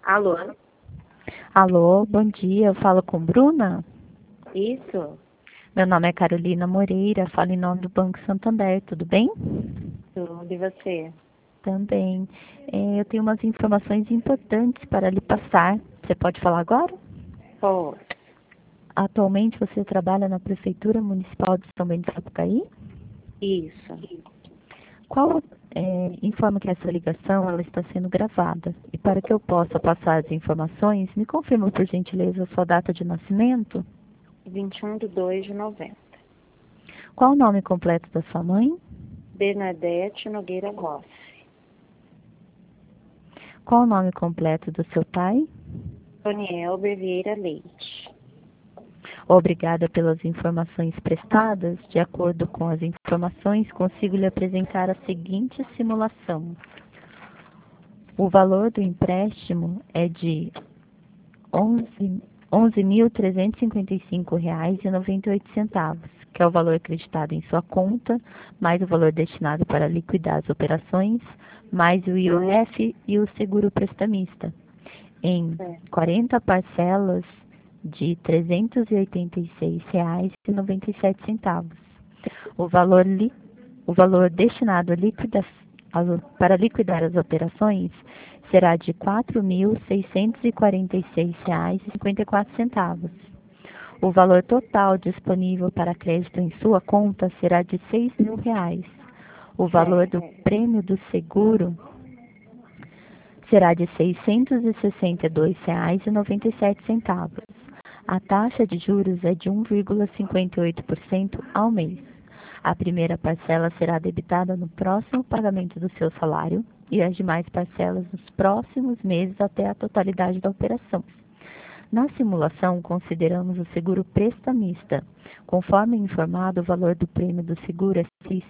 Alô? Alô, bom dia. Eu falo com Bruna? Isso? Meu nome é Carolina Moreira, falo em nome do Banco Santander, tudo bem? Tudo, e você? Também. Eu tenho umas informações importantes para lhe passar. Você pode falar agora? Pô, Atualmente você trabalha na Prefeitura Municipal de São Bento do Sapucaí? isso. Informa que essa ligação ela está sendo gravada. E para que eu possa passar as informações, me confirma por gentileza a sua data de nascimento? 21/2/90. Qual o nome completo da sua mãe? Bernadette Nogueira Rossi. Qual o nome completo do seu pai? Tonielber Vieira Leite. Obrigada pelas informações prestadas. De acordo com as informações, consigo lhe apresentar a seguinte simulação. O valor do empréstimo é de R$ 11.355,98, que é o valor acreditado em sua conta, mais o valor destinado para liquidar as operações, mais o IOF e o seguro prestamista, em 40 parcelas de R$ 386,97. O valor destinado para liquidar as operações será de R$ 4.646,54. O valor total disponível para crédito em sua conta será de R$ 6.000. O valor do prêmio do seguro será de R$ 662,97. A taxa de juros é de 1,58% ao mês. A primeira parcela será debitada no próximo pagamento do seu salário e as demais parcelas nos próximos meses até a totalidade da operação. Na simulação, consideramos o seguro prestamista. Conforme informado, o valor do prêmio do seguro é R$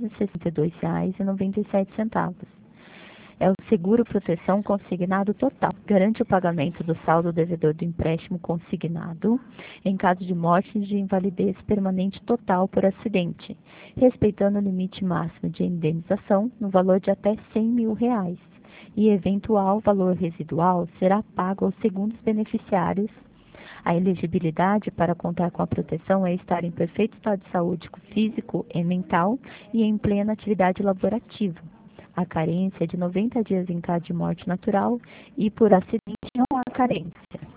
662,97. É o seguro proteção consignado total. Garante o pagamento do saldo devedor do empréstimo consignado em caso de morte e de invalidez permanente total por acidente, respeitando o limite máximo de indenização no valor de até R$ 100.000. E eventual valor residual será pago aos segundos beneficiários. A elegibilidade para contar com a proteção é estar em perfeito estado de saúde físico e mental e em plena atividade laborativa. A carência é de 90 dias em caso de morte natural e por acidente não há carência.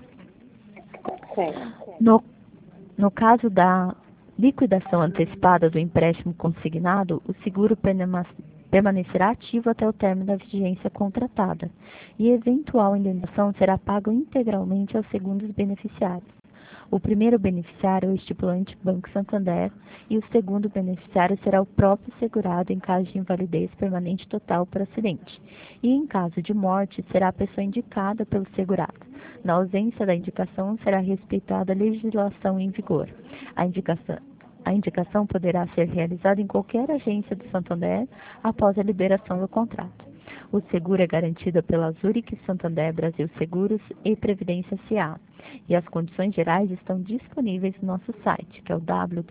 No caso da liquidação antecipada do empréstimo consignado, o seguro permanecerá ativo até o término da vigência contratada e eventual indenização será paga integralmente aos segundos beneficiários. O primeiro beneficiário é o estipulante Banco Santander e o segundo beneficiário será o próprio segurado em caso de invalidez permanente total por acidente. E em caso de morte, será a pessoa indicada pelo segurado. Na ausência da indicação, será respeitada a legislação em vigor. A indicação poderá ser realizada em qualquer agência do Santander após a liberação do contrato. O seguro é garantido pela Zurich Santander Brasil Seguros e Previdência S.A. E as condições gerais estão disponíveis no nosso site, que é o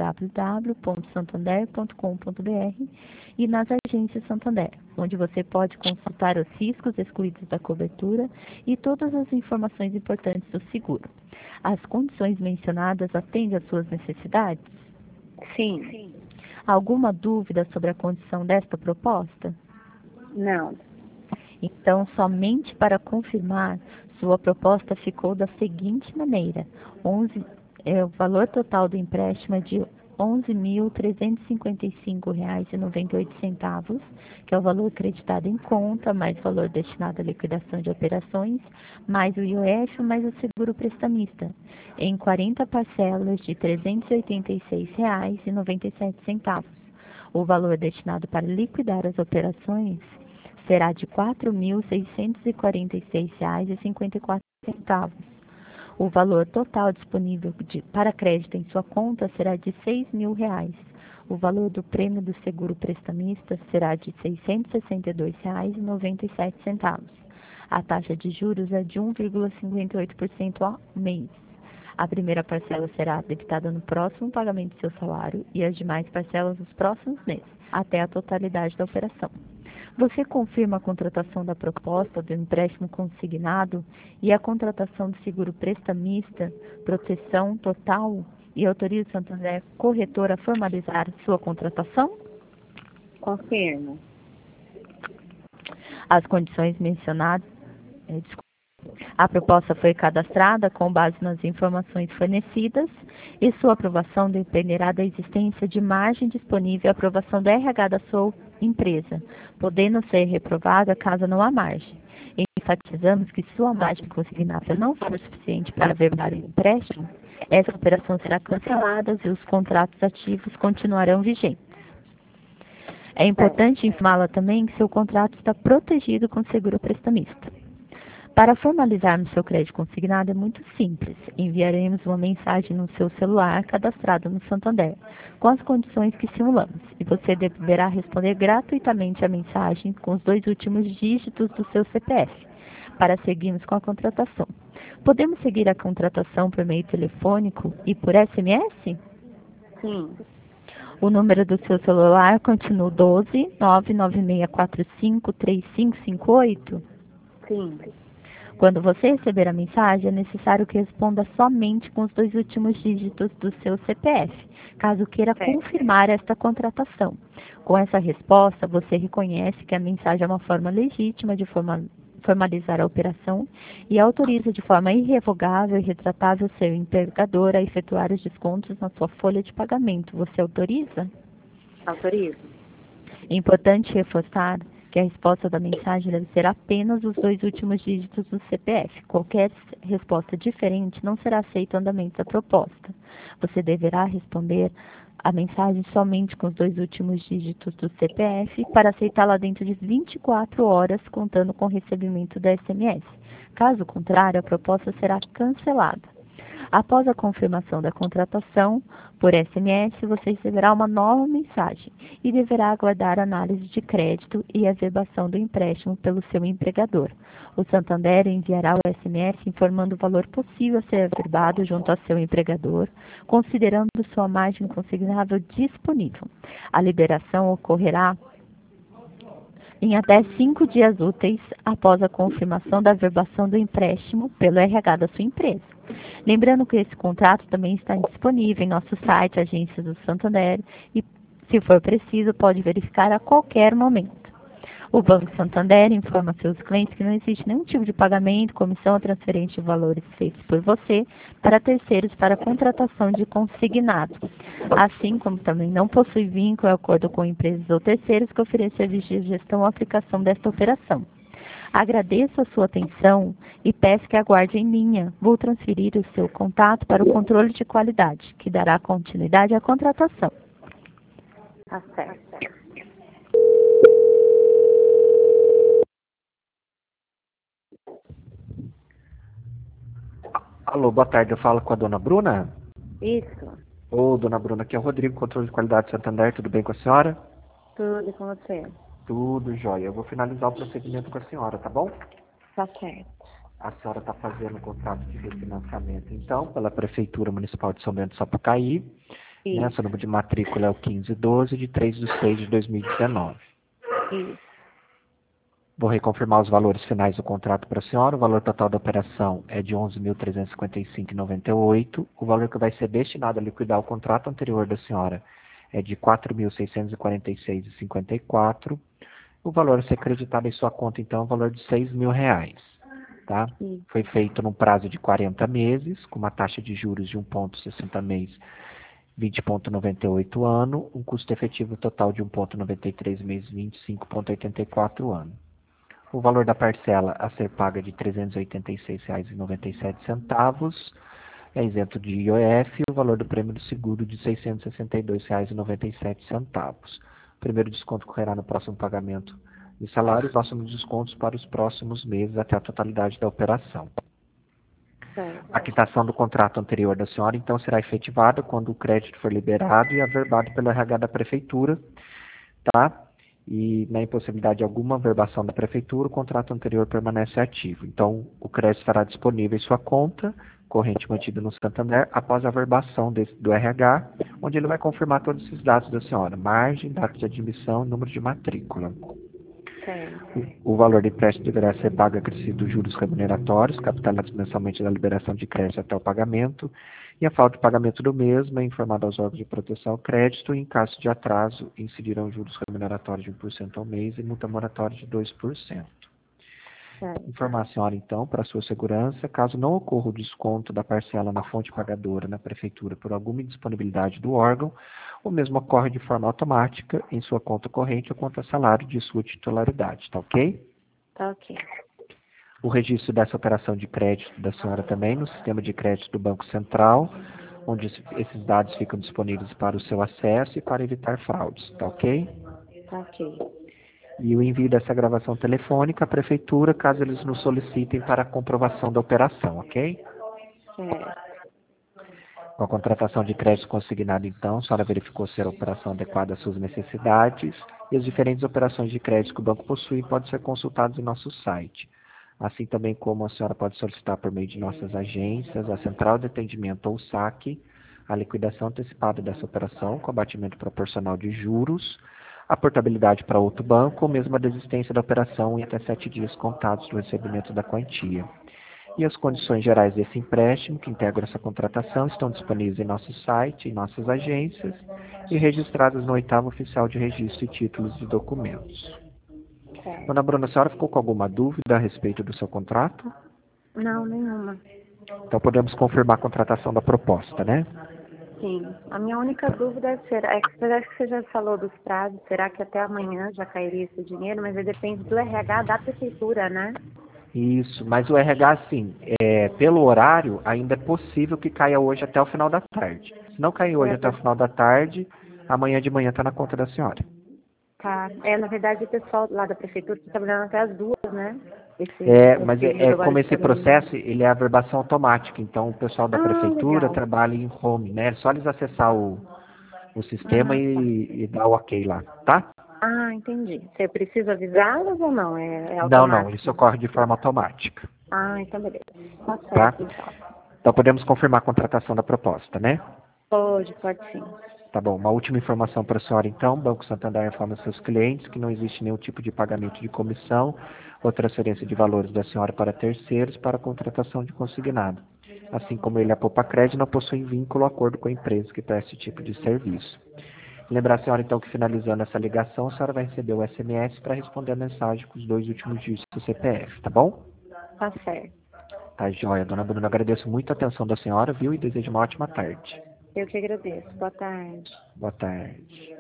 www.santander.com.br e nas agências Santander, onde você pode consultar os riscos excluídos da cobertura e todas as informações importantes do seguro. As condições mencionadas atendem às suas necessidades? Sim. Alguma dúvida sobre a condição desta proposta? Não. Então, somente para confirmar, sua proposta ficou da seguinte maneira: o valor total do empréstimo é de R$ 11.355,98, que é o valor acreditado em conta, mais o valor destinado à liquidação de operações, mais o IOF, mais o seguro prestamista, em 40 parcelas de R$ 386,97. O valor destinado para liquidar as operações será de R$ 4.646,54. O valor total disponível para crédito em sua conta será de R$ 6.000. O valor do prêmio do seguro prestamista será de R$ 662,97. A taxa de juros é de 1,58% ao mês. A primeira parcela será debitada no próximo pagamento do seu salário e as demais parcelas nos próximos meses, até a totalidade da operação. Você confirma a contratação da proposta do empréstimo consignado e a contratação do seguro prestamista, proteção total e autoriza o Santander Corretora a formalizar sua contratação? Confirmo. As condições mencionadas. A proposta foi cadastrada com base nas informações fornecidas e sua aprovação dependerá da existência de margem disponível à aprovação do RH da sua empresa, podendo ser reprovada caso não há margem. Enfatizamos que se sua margem consignada não for suficiente para averbar o empréstimo, essa operação será cancelada e os contratos ativos continuarão vigentes. É importante informá-la também que seu contrato está protegido com seguro prestamista. Para formalizarmos seu crédito consignado é muito simples. Enviaremos uma mensagem no seu celular cadastrado no Santander, com as condições que simulamos, e você deverá responder gratuitamente a mensagem com os 2 últimos dígitos do seu CPF, para seguirmos com a contratação. Podemos seguir a contratação por meio telefônico e por SMS? Sim. O número do seu celular continua 12 99645 3558? Sim. Quando você receber a mensagem, é necessário que responda somente com os 2 últimos dígitos do seu CPF, caso queira confirmar esta contratação. Com essa resposta, você reconhece que a mensagem é uma forma legítima de formalizar a operação e autoriza de forma irrevogável e retratável seu empregador a efetuar os descontos na sua folha de pagamento. Você autoriza? Autorizo. É importante reforçar que a resposta da mensagem deve ser apenas os 2 últimos dígitos do CPF. Qualquer resposta diferente não será aceita o andamento da proposta. Você deverá responder a mensagem somente com os 2 últimos dígitos do CPF para aceitá-la dentro de 24 horas, contando com o recebimento da SMS. Caso contrário, a proposta será cancelada. Após a confirmação da contratação por SMS, você receberá uma nova mensagem e deverá aguardar a análise de crédito e a averbação do empréstimo pelo seu empregador. O Santander enviará o SMS informando o valor possível a ser averbado junto ao seu empregador, considerando sua margem consignável disponível. A liberação ocorrerá em até 5 dias úteis após a confirmação da averbação do empréstimo pelo RH da sua empresa. Lembrando que esse contrato também está disponível em nosso site, Agência do Santander, e, se for preciso, pode verificar a qualquer momento. O Banco Santander informa a seus clientes que não existe nenhum tipo de pagamento, comissão ou transferência de valores feitos por você para terceiros para contratação de consignado, assim como também não possui vínculo ou acordo com empresas ou terceiros que ofereçam serviços de gestão ou aplicação desta operação. Agradeço a sua atenção e peço que aguarde em linha. Vou transferir o seu contato para o controle de qualidade, que dará continuidade à contratação. Tá certo. Alô, boa tarde, eu falo com a dona Bruna? Isso. Ô, dona Bruna, aqui é o Rodrigo, controle de qualidade Santander, tudo bem com a senhora? Tudo com você. Tudo jóia. Eu vou finalizar o procedimento com a senhora, tá bom? Tá certo. A senhora está fazendo o contrato de refinanciamento, então, pela Prefeitura Municipal de São Bento do Sapucaí. Né? Seu número de matrícula é o 1512, de 3/6 de 2019. Isso. Vou reconfirmar os valores finais do contrato para a senhora. O valor total da operação é de R$ 11.355,98. O valor que vai ser destinado a liquidar o contrato anterior da senhora é de R$ 4.646,54. O valor a ser acreditado em sua conta, então, é o valor de R$ 6.000. Tá? Foi feito num prazo de 40 meses, com uma taxa de juros de 1,60 mês, 20,98 ano, um custo efetivo total de 1,93 mês, 25,84 ano. O valor da parcela a ser paga de R$ 386,97, é isento de IOF, e o valor do prêmio do seguro de R$ 662,97. O primeiro desconto ocorrerá no próximo pagamento de salário, os próximos descontos para os próximos meses até a totalidade da operação. A quitação do contrato anterior da senhora, então, será efetivada quando o crédito for liberado e averbado pelo RH da Prefeitura, tá? E na impossibilidade de alguma averbação da Prefeitura, o contrato anterior permanece ativo. Então, o crédito estará disponível em sua conta corrente mantida no Santander após a averbação do RH, onde ele vai confirmar todos esses dados da senhora: margem, data de admissão e número de matrícula. Certo. O valor do empréstimo deverá ser pago acrescido dos juros remuneratórios, capitalizados mensalmente da liberação de crédito até o pagamento, e a falta de pagamento do mesmo é informada aos órgãos de proteção ao crédito e, em caso de atraso, incidirão juros remuneratórios de 1% ao mês e multa moratória de 2%. Certo. Informar a senhora, então, para sua segurança, caso não ocorra o desconto da parcela na fonte pagadora na Prefeitura por alguma indisponibilidade do órgão, o mesmo ocorre de forma automática em sua conta corrente ou conta salário de sua titularidade, tá ok? Tá ok. O registro dessa operação de crédito da senhora também no sistema de crédito do Banco Central, onde esses dados ficam disponíveis para o seu acesso e para evitar fraudes, tá ok? Tá ok. E o envio dessa gravação telefônica à Prefeitura, caso eles nos solicitem para a comprovação da operação, ok? Certo. Com a contratação de crédito consignado, então, a senhora verificou se a operação adequada às suas necessidades e as diferentes operações de crédito que o banco possui podem ser consultadas em nosso site. Assim também como a senhora pode solicitar por meio de nossas agências, a central de atendimento ou saque, a liquidação antecipada dessa operação com abatimento proporcional de juros, a portabilidade para outro banco ou mesmo a desistência da operação em até 7 dias contados do recebimento da quantia. E as condições gerais desse empréstimo, que integram essa contratação, estão disponíveis em nosso site, em nossas agências e registradas no 8º Oficial de Registro e Títulos de Documentos. Certo. Dona Bruna, a senhora ficou com alguma dúvida a respeito do seu contrato? Não, nenhuma. Então podemos confirmar a contratação da proposta, né? Sim. A minha única dúvida é que acho que você já falou dos prazos. Será que até amanhã já cairia esse dinheiro? Mas aí depende do RH da prefeitura, né? Isso, mas o RH, assim, pelo horário, ainda é possível que caia hoje até o final da tarde. Se não cair hoje até o final da tarde, amanhã de manhã está na conta da senhora. Tá. Na verdade, o pessoal lá da prefeitura está trabalhando até as 2, né? Mas período agora como de esse pandemia. processo, ele é a averbação automática, então o pessoal da prefeitura Legal. trabalha em home, né? É só eles acessar o sistema Tá. e dar o ok lá, tá? Entendi. Você precisa avisá-los ou não? É Não, automático? isso ocorre de forma automática, Então beleza. Tá tá? certo, então. Então podemos confirmar a contratação da proposta, né? Pode sim. Tá bom, uma última informação para a senhora então, o Banco Santander informa seus clientes que não existe nenhum tipo de pagamento de comissão ou transferência de valores da senhora para terceiros para a contratação de consignado. Assim como ele, a Poupa Crédito, não possui vínculo ou acordo com a empresa que presta esse tipo de serviço. Lembrar a senhora então que finalizando essa ligação, a senhora vai receber o SMS para responder a mensagem com os 2 últimos dígitos do CPF, tá bom? Tá certo. Tá joia, dona Bruna, agradeço muito a atenção da senhora, viu, e desejo uma ótima tarde. Eu que agradeço. Boa tarde. Boa tarde.